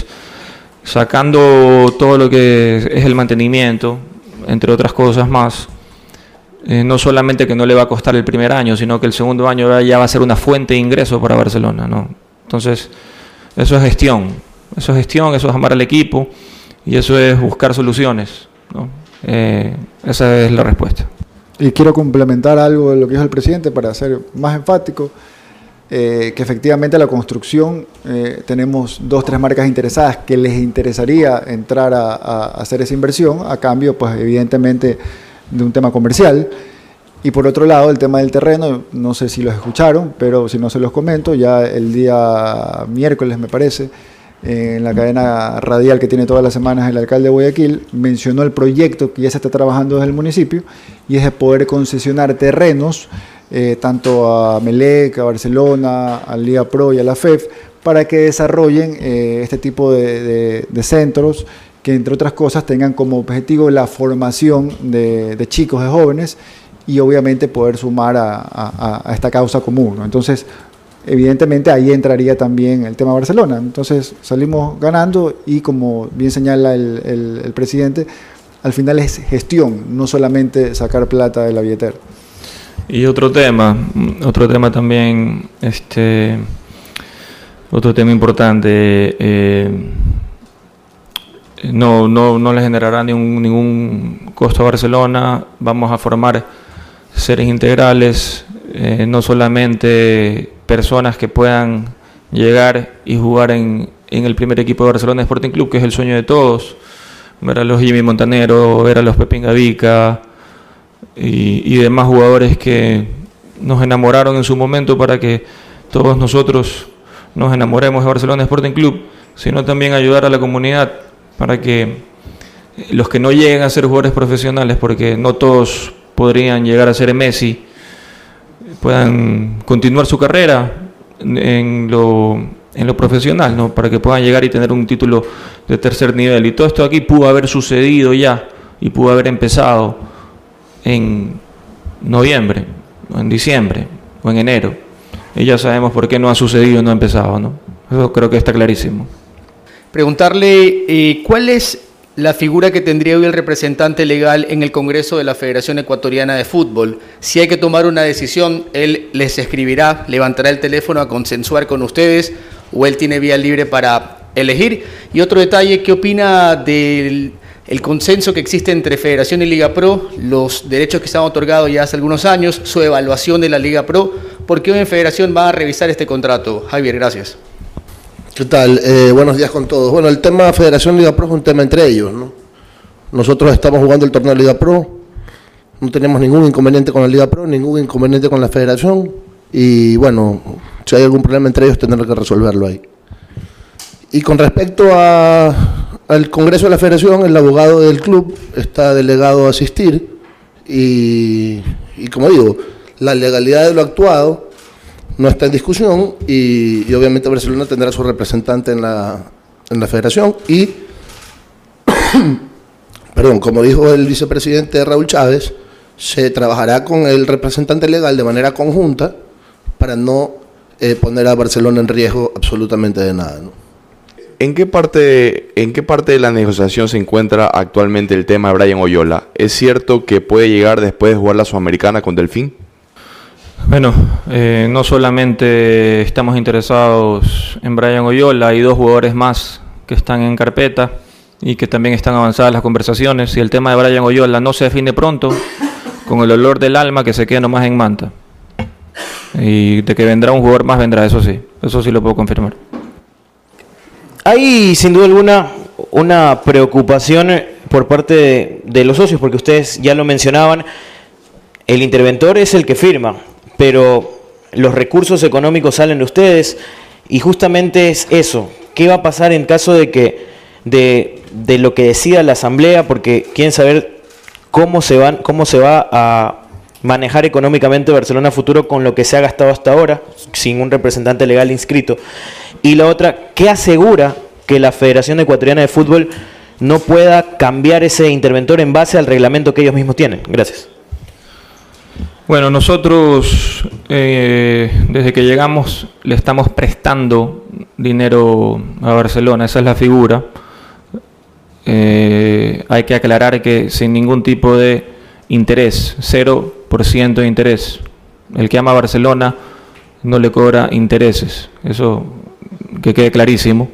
sacando todo lo que es el mantenimiento, entre otras cosas más, no solamente que no le va a costar el primer año, sino que el segundo año ya va a ser una fuente de ingreso para Barcelona, ¿no? Entonces, eso es gestión, eso es amar al equipo y eso es buscar soluciones, ¿no? Esa es la respuesta. Y quiero complementar algo de lo que dijo el presidente para ser más enfático, que efectivamente la construcción, tenemos 2 o 3 marcas interesadas que les interesaría entrar a hacer esa inversión, a cambio, pues evidentemente, de un tema comercial. Y por otro lado, el tema del terreno, no sé si los escucharon, pero si no se los comento, ya el día miércoles, me parece, en la cadena radial que tiene todas las semanas el alcalde de Guayaquil, mencionó el proyecto que ya se está trabajando desde el municipio, y es de poder concesionar terrenos tanto a Melec, a Barcelona, a Liga Pro y a la FEF, para que desarrollen este tipo de centros que, entre otras cosas, tengan como objetivo la formación de chicos, de jóvenes, y obviamente poder sumar a esta causa común, ¿no? Entonces, evidentemente ahí entraría también el tema Barcelona. Entonces salimos ganando, y como bien señala el presidente, al final es gestión, no solamente sacar plata de la billetera. Y otro tema también, otro tema importante, no le generará ningún costo a Barcelona. Vamos a formar seres integrales, no solamente personas que puedan llegar y jugar en el primer equipo de Barcelona Sporting Club, que es el sueño de todos, ver a los Jimmy Montanero, ver a los Pepín Gavica y demás jugadores que nos enamoraron en su momento, para que todos nosotros nos enamoremos de Barcelona Sporting Club, sino también ayudar a la comunidad para que los que no lleguen a ser jugadores profesionales, porque no todos podrían llegar a ser Messi, puedan continuar su carrera en lo profesional, ¿no? Para que puedan llegar y tener un título de tercer nivel. Y todo esto aquí pudo haber sucedido ya, y pudo haber empezado en noviembre, o en diciembre, o en enero. Y ya sabemos por qué no ha sucedido, no ha empezado, ¿no? Eso creo que está clarísimo. Preguntarle cuál es la figura que tendría hoy el representante legal en el Congreso de la Federación Ecuatoriana de Fútbol. Si hay que tomar una decisión, él les escribirá, levantará el teléfono a consensuar con ustedes, o él tiene vía libre para elegir. Y otro detalle, ¿qué opina del consenso que existe entre Federación y Liga Pro, los derechos que se han otorgado ya hace algunos años, su evaluación de la Liga Pro? ¿Por qué hoy en Federación va a revisar este contrato? Javier, gracias. ¿Qué tal? Buenos días con todos. Bueno, el tema Federación Liga Pro es un tema entre ellos, ¿no? Nosotros estamos jugando el torneo de Liga Pro, no tenemos ningún inconveniente con la Liga Pro, ningún inconveniente con la Federación, y bueno, si hay algún problema entre ellos tendrán que resolverlo ahí. Y con respecto al Congreso de la Federación, el abogado del club está delegado a asistir, y como digo, la legalidad de lo actuado no está en discusión, y obviamente Barcelona tendrá su representante en la Federación, y perdón, como dijo el vicepresidente Raúl Chávez, se trabajará con el representante legal de manera conjunta para no poner a Barcelona en riesgo absolutamente de nada, ¿no? ¿En qué parte de la negociación se encuentra actualmente el tema de Brian Oyola? ¿Es cierto que puede llegar después de jugar la Sudamericana con Delfín? Bueno, no solamente estamos interesados en Brian Oyola, hay 2 jugadores más que están en carpeta y que también están avanzadas las conversaciones. Si el tema de Brian Oyola no se define pronto, con el olor del alma que se quede nomás en Manta. Y de que vendrá un jugador más, vendrá, eso sí lo puedo confirmar. Hay sin duda alguna una preocupación por parte de los socios, porque ustedes ya lo mencionaban, el interventor es el que firma, pero los recursos económicos salen de ustedes, y justamente es eso. ¿Qué va a pasar en caso de que de lo que decida la asamblea? Porque quieren saber cómo se va a manejar económicamente Barcelona futuro con lo que se ha gastado hasta ahora, sin un representante legal inscrito. Y la otra, ¿qué asegura que la Federación Ecuatoriana de Fútbol no pueda cambiar ese interventor en base al reglamento que ellos mismos tienen? Gracias. Bueno, nosotros desde que llegamos le estamos prestando dinero a Barcelona, esa es la figura. Hay que aclarar que sin ningún tipo de interés, 0% de interés. El que ama a Barcelona no le cobra intereses, eso que quede clarísimo.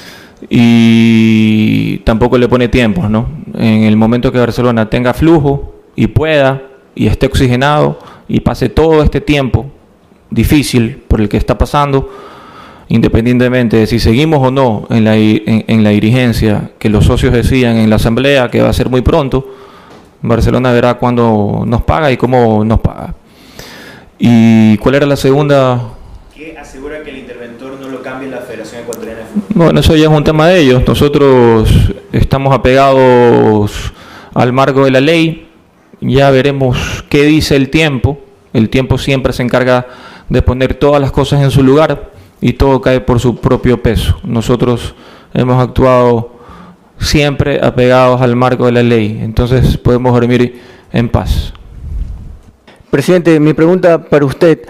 Y tampoco le pone tiempos, ¿no? En el momento que Barcelona tenga flujo y pueda, y esté oxigenado y pase todo este tiempo difícil por el que está pasando, independientemente de si seguimos o no en la dirigencia, que los socios decían en la asamblea que va a ser muy pronto, Barcelona verá cuándo nos paga y cómo nos paga. ¿Y cuál era la segunda? ¿Qué asegura que el interventor no lo cambie en la Federación Ecuatoriana de Bueno, eso ya es un tema de ellos. Nosotros estamos apegados al marco de la ley. Ya veremos qué dice el tiempo. El tiempo siempre se encarga de poner todas las cosas en su lugar y todo cae por su propio peso. Nosotros hemos actuado siempre apegados al marco de la ley. Entonces podemos dormir en paz. Presidente, mi pregunta para usted.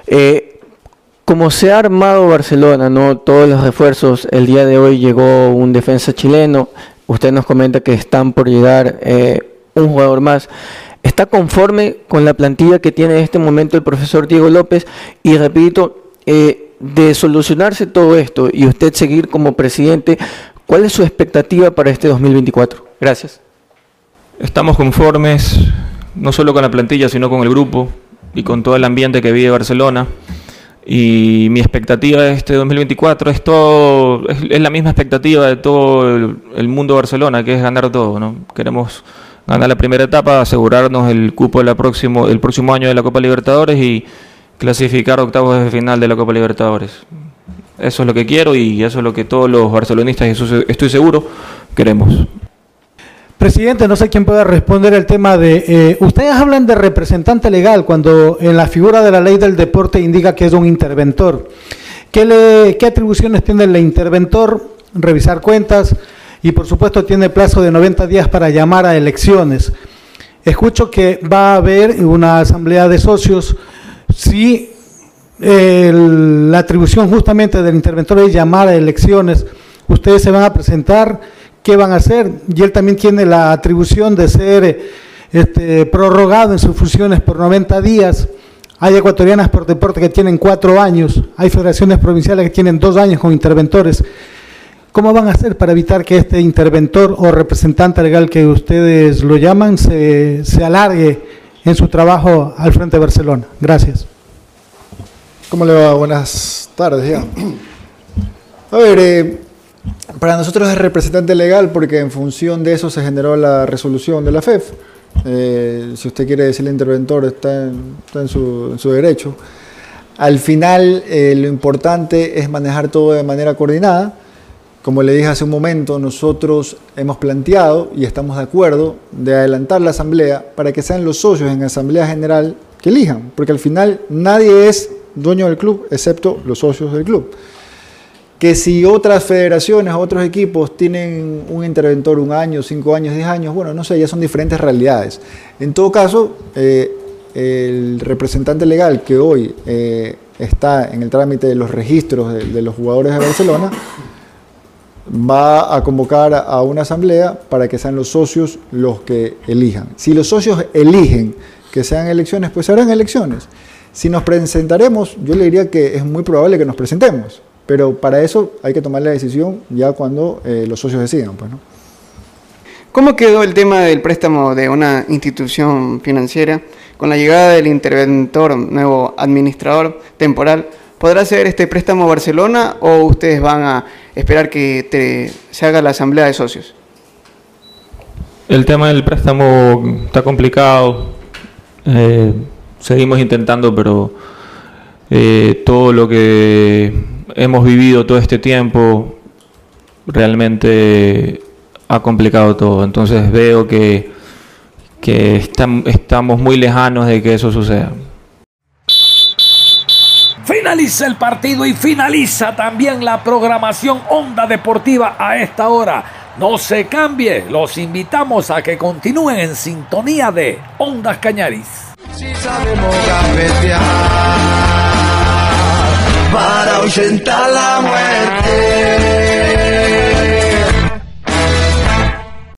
Como se ha armado Barcelona, ¿no? Todos los refuerzos, el día de hoy llegó un defensa chileno, usted nos comenta que están por llegar un jugador más. ¿Está conforme con la plantilla que tiene en este momento el profesor Diego López? Y repito, de solucionarse todo esto y usted seguir como presidente, ¿cuál es su expectativa para este 2024? Gracias. Estamos conformes, no solo con la plantilla, sino con el grupo y con todo el ambiente que vive Barcelona. Y mi expectativa de este 2024 es la misma expectativa de todo el mundo de Barcelona, que es ganar todo, ¿no? Queremos ganar la primera etapa, asegurarnos el cupo el próximo año de la Copa Libertadores y clasificar octavos de final de la Copa Libertadores. Eso es lo que quiero y eso es lo que todos los barcelonistas, estoy seguro, queremos. Presidente, no sé quién pueda responder el tema de... ustedes hablan de representante legal cuando en la figura de la ley del deporte indica que es un interventor. ¿Qué atribuciones tiene el interventor? Revisar cuentas y por supuesto tiene plazo de 90 días para llamar a elecciones. Escucho que va a haber una asamblea de socios. Si la atribución justamente del interventor es llamar a elecciones, ustedes se van a presentar... ¿Qué van a hacer? Y él también tiene la atribución de ser prorrogado en sus funciones por 90 días. Hay ecuatorianas por deporte que tienen 4 años, hay federaciones provinciales que tienen 2 años con interventores. ¿Cómo van a hacer para evitar que este interventor o representante legal que ustedes lo llaman se alargue en su trabajo al frente de Barcelona? Gracias. ¿Cómo le va? Buenas tardes ya. A ver, para nosotros es representante legal porque en función de eso se generó la resolución de la FEF. Si usted quiere decirle interventor, está en su derecho. Al final, lo importante es manejar todo de manera coordinada. Como le dije hace un momento, nosotros hemos planteado y estamos de acuerdo de adelantar la asamblea para que sean los socios en la asamblea general que elijan, porque al final nadie es dueño del club excepto los socios del club. Que si otras federaciones o otros equipos tienen un interventor 1 año, 5 años, 10 años, bueno, no sé, ya son diferentes realidades. En todo caso, el representante legal que hoy está en el trámite de los registros de los jugadores de Barcelona va a convocar a una asamblea para que sean los socios los que elijan. Si los socios eligen que sean elecciones, pues se harán elecciones. Si nos presentaremos, yo le diría que es muy probable que nos presentemos. Pero para eso hay que tomar la decisión ya cuando los socios decidan, pues, ¿no? ¿Cómo quedó el tema del préstamo de una institución financiera? Con la llegada del interventor, nuevo administrador temporal, ¿podrá hacer este préstamo Barcelona o ustedes van a esperar que se haga la asamblea de socios? El tema del préstamo está complicado. Seguimos intentando, pero todo lo que hemos vivido todo este tiempo realmente ha complicado todo. Entonces veo que estamos muy lejanos de que eso suceda. Finaliza el partido y finaliza también la programación Onda Deportiva a esta hora. No se cambie, los invitamos a que continúen en sintonía de Ondas Cañaris. Si sabemos gambetear para ahuyentar la muerte.